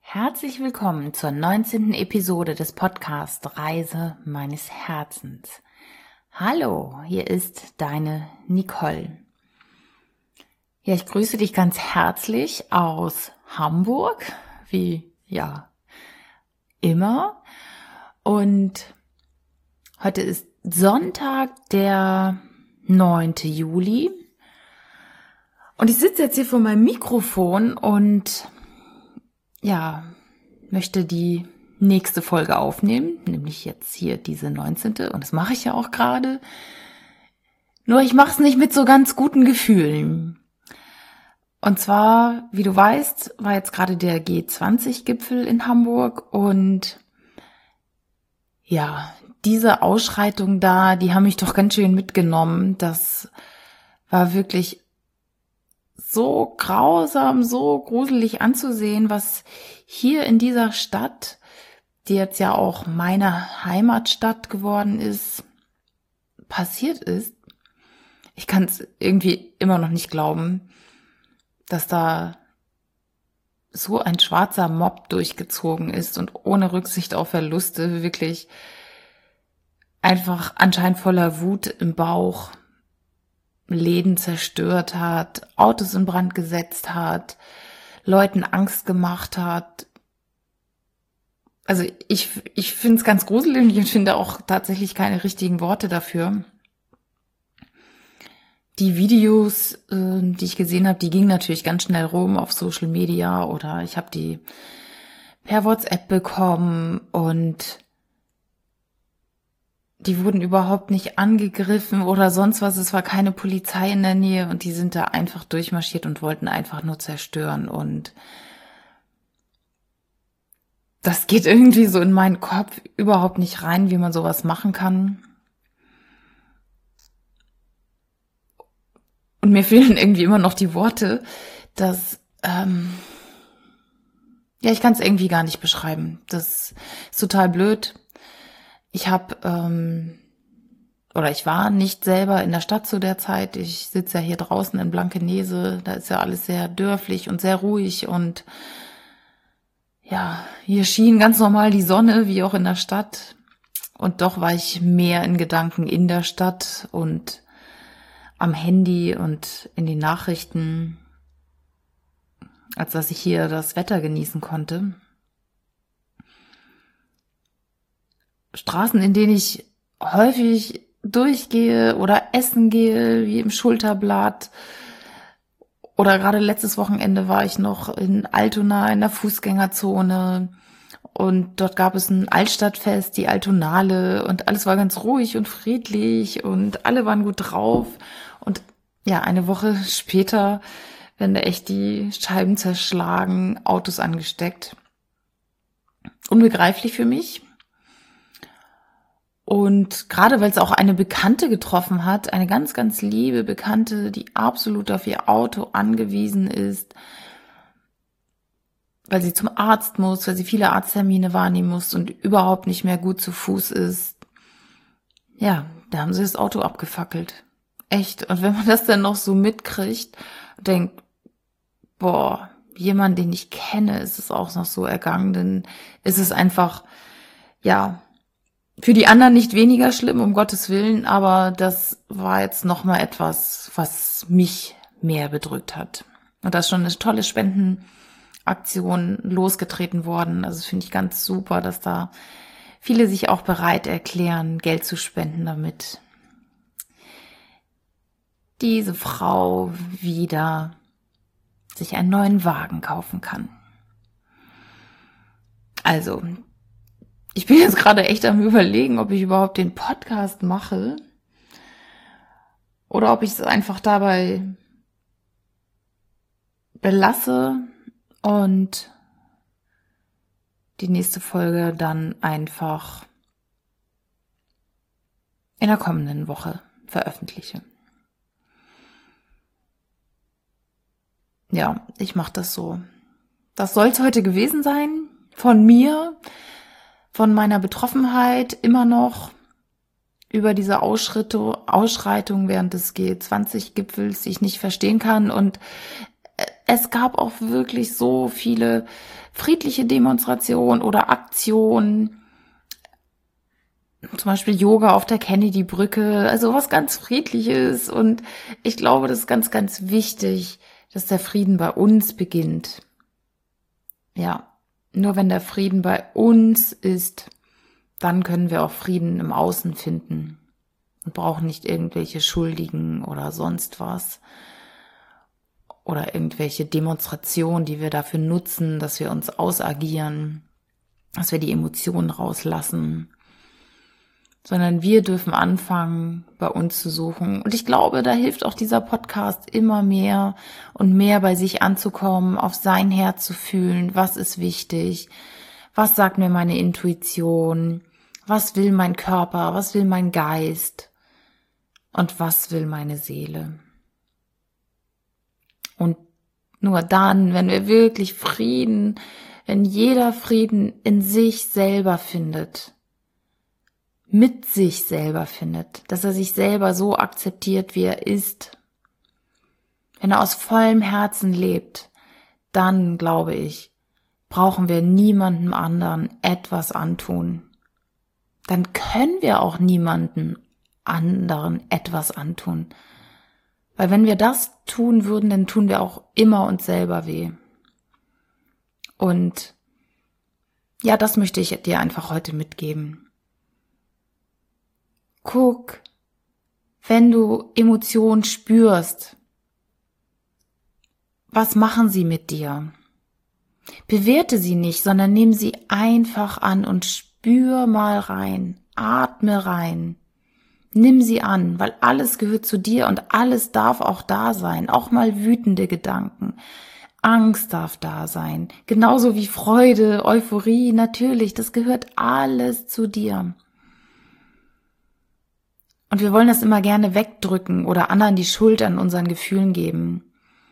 Herzlich willkommen zur 19. Episode des Podcasts Reise meines Herzens. Hallo, hier ist deine Nicole. Ja, ich grüße dich ganz herzlich aus Hamburg, wie immer. Und heute ist Sonntag, der 9. Juli. Und ich sitze jetzt hier vor meinem Mikrofon und möchte die nächste Folge aufnehmen, nämlich jetzt hier diese 19. Und das mache ich ja auch gerade. Nur ich mache es nicht mit so ganz guten Gefühlen. Und zwar, wie du weißt, war jetzt gerade der G20-Gipfel in Hamburg und ja, diese Ausschreitung da, die haben mich doch ganz schön mitgenommen. Das war wirklich so grausam, so gruselig anzusehen, was hier in dieser Stadt, die jetzt ja auch meine Heimatstadt geworden ist, passiert ist. Ich kann es irgendwie immer noch nicht glauben, dass da so ein schwarzer Mob durchgezogen ist und ohne Rücksicht auf Verluste wirklich einfach anscheinend voller Wut im Bauch Läden zerstört hat, Autos in Brand gesetzt hat, Leuten Angst gemacht hat. Also ich finde es ganz gruselig und finde auch tatsächlich keine richtigen Worte dafür. Die Videos, die ich gesehen habe, die gingen natürlich ganz schnell rum auf Social Media oder ich habe die per WhatsApp bekommen und die wurden überhaupt nicht angegriffen oder sonst was. Es war keine Polizei in der Nähe und die sind da einfach durchmarschiert und wollten einfach nur zerstören. Und das geht irgendwie so in meinen Kopf überhaupt nicht rein, wie man sowas machen kann. Und mir fehlen irgendwie immer noch die Worte, dass, ich kann es irgendwie gar nicht beschreiben. Das ist total blöd. Ich war nicht selber in der Stadt zu der Zeit. Ich sitze ja hier draußen in Blankenese. Da ist ja alles sehr dörflich und sehr ruhig und ja, hier schien ganz normal die Sonne, wie auch in der Stadt. Und doch war ich mehr in Gedanken in der Stadt und am Handy und in den Nachrichten, als dass ich hier das Wetter genießen konnte. Straßen, in denen ich häufig durchgehe oder essen gehe, wie im Schulterblatt. Oder gerade letztes Wochenende war ich noch in Altona in der Fußgängerzone und dort gab es ein Altstadtfest, die Altonale und alles war ganz ruhig und friedlich und alle waren gut drauf. Und ja, eine Woche später werden da echt die Scheiben zerschlagen, Autos angesteckt. Unbegreiflich für mich. Und gerade weil es auch eine Bekannte getroffen hat, eine ganz, ganz liebe Bekannte, die absolut auf ihr Auto angewiesen ist, weil sie zum Arzt muss, weil sie viele Arzttermine wahrnehmen muss und überhaupt nicht mehr gut zu Fuß ist. Ja, da haben sie das Auto abgefackelt. Echt. Und wenn man das dann noch so mitkriegt und denkt, boah, jemand, den ich kenne, ist es auch noch so ergangen, dann ist es einfach, für die anderen nicht weniger schlimm, um Gottes Willen, aber das war jetzt nochmal etwas, was mich mehr bedrückt hat. Und da ist schon eine tolle Spendenaktion losgetreten worden. Also das finde ich ganz super, dass da viele sich auch bereit erklären, Geld zu spenden, damit diese Frau wieder sich einen neuen Wagen kaufen kann. Also, ich bin jetzt gerade echt am Überlegen, ob ich überhaupt den Podcast mache oder ob ich es einfach dabei belasse und die nächste Folge dann einfach in der kommenden Woche veröffentliche. Ja, ich mache das so. Das soll es heute gewesen sein von mir. Von meiner Betroffenheit immer noch über diese Ausschreitung während des G20-Gipfels, die ich nicht verstehen kann. Und es gab auch wirklich so viele friedliche Demonstrationen oder Aktionen, zum Beispiel Yoga auf der Kennedy-Brücke, also was ganz Friedliches. Und ich glaube, das ist ganz, ganz wichtig, dass der Frieden bei uns beginnt. Ja, nur wenn der Frieden bei uns ist, dann können wir auch Frieden im Außen finden und brauchen nicht irgendwelche Schuldigen oder sonst was oder irgendwelche Demonstrationen, die wir dafür nutzen, dass wir uns ausagieren, dass wir die Emotionen rauslassen, sondern wir dürfen anfangen, bei uns zu suchen. Und ich glaube, da hilft auch dieser Podcast immer mehr und mehr bei sich anzukommen, auf sein Herz zu fühlen, was ist wichtig, was sagt mir meine Intuition, was will mein Körper, was will mein Geist und was will meine Seele. Und nur dann, wenn wir wirklich Frieden, wenn jeder Frieden in sich selber findet, mit sich selber findet, dass er sich selber so akzeptiert, wie er ist, wenn er aus vollem Herzen lebt, dann, glaube ich, brauchen wir niemandem anderen etwas antun. Dann können wir auch niemandem anderen etwas antun. Weil wenn wir das tun würden, dann tun wir auch immer uns selber weh. Und ja, das möchte ich dir einfach heute mitgeben. Guck, wenn du Emotionen spürst, was machen sie mit dir? Bewerte sie nicht, sondern nimm sie einfach an und spür mal rein, atme rein. Nimm sie an, weil alles gehört zu dir und alles darf auch da sein, auch mal wütende Gedanken. Angst darf da sein, genauso wie Freude, Euphorie, natürlich, das gehört alles zu dir. Und wir wollen das immer gerne wegdrücken oder anderen die Schuld an unseren Gefühlen geben.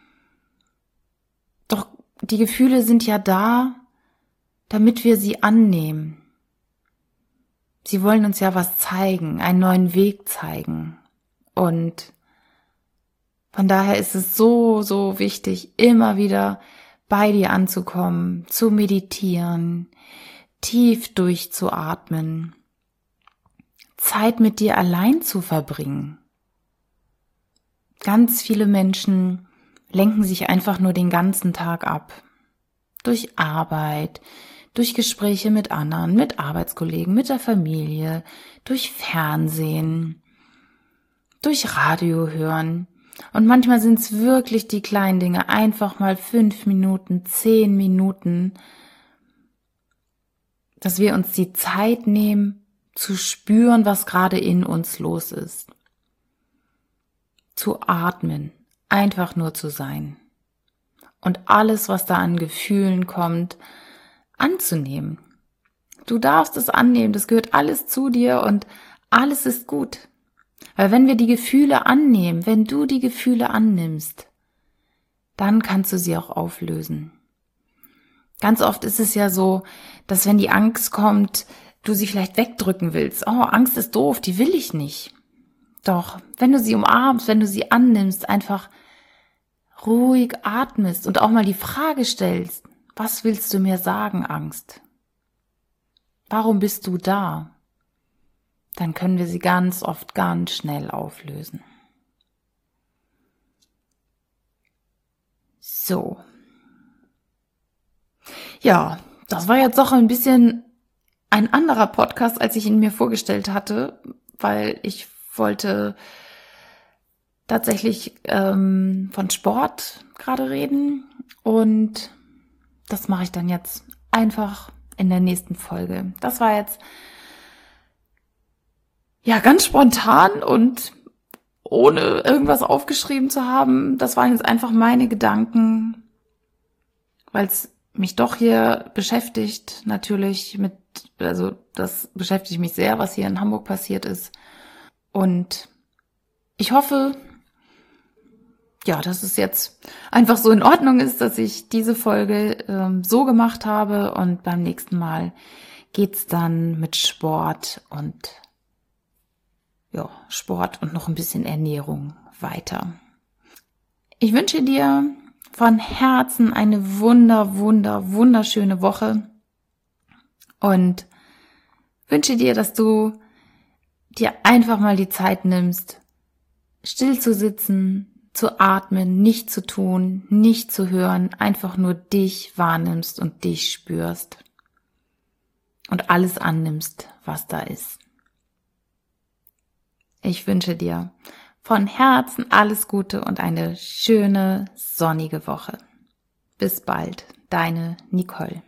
Doch die Gefühle sind ja da, damit wir sie annehmen. Sie wollen uns ja was zeigen, einen neuen Weg zeigen. Und von daher ist es so, so wichtig, immer wieder bei dir anzukommen, zu meditieren, tief durchzuatmen, Zeit mit dir allein zu verbringen. Ganz viele Menschen lenken sich einfach nur den ganzen Tag ab. Durch Arbeit, durch Gespräche mit anderen, mit Arbeitskollegen, mit der Familie, durch Fernsehen, durch Radio hören. Und manchmal sind es wirklich die kleinen Dinge, einfach mal 5 Minuten, 10 Minuten, dass wir uns die Zeit nehmen, zu spüren, was gerade in uns los ist. Zu atmen, einfach nur zu sein. Und alles, was da an Gefühlen kommt, anzunehmen. Du darfst es annehmen, das gehört alles zu dir und alles ist gut. Weil wenn wir die Gefühle annehmen, wenn du die Gefühle annimmst, dann kannst du sie auch auflösen. Ganz oft ist es ja so, dass wenn die Angst kommt, du sie vielleicht wegdrücken willst. Oh, Angst ist doof, die will ich nicht. Doch, wenn du sie umarmst, wenn du sie annimmst, einfach ruhig atmest und auch mal die Frage stellst, was willst du mir sagen, Angst? Warum bist du da? Dann können wir sie ganz oft ganz schnell auflösen. So. Ja, das war jetzt doch ein bisschen ein anderer Podcast, als ich ihn mir vorgestellt hatte, weil ich wollte tatsächlich von Sport gerade reden und das mache ich dann jetzt einfach in der nächsten Folge. Das war jetzt ja ganz spontan und ohne irgendwas aufgeschrieben zu haben. Das waren jetzt einfach meine Gedanken, weil es mich doch hier beschäftigt, natürlich das beschäftigt mich sehr, was hier in Hamburg passiert ist. Und ich hoffe, ja, dass es jetzt einfach so in Ordnung ist, dass ich diese Folge so gemacht habe und beim nächsten Mal geht's dann mit Sport und noch ein bisschen Ernährung weiter. Ich wünsche dir von Herzen eine wunderschöne Woche und wünsche dir, dass du dir einfach mal die Zeit nimmst, still zu sitzen, zu atmen, nicht zu tun, nicht zu hören, einfach nur dich wahrnimmst und dich spürst und alles annimmst, was da ist. Ich wünsche dir von Herzen alles Gute und eine schöne, sonnige Woche. Bis bald, deine Nicole.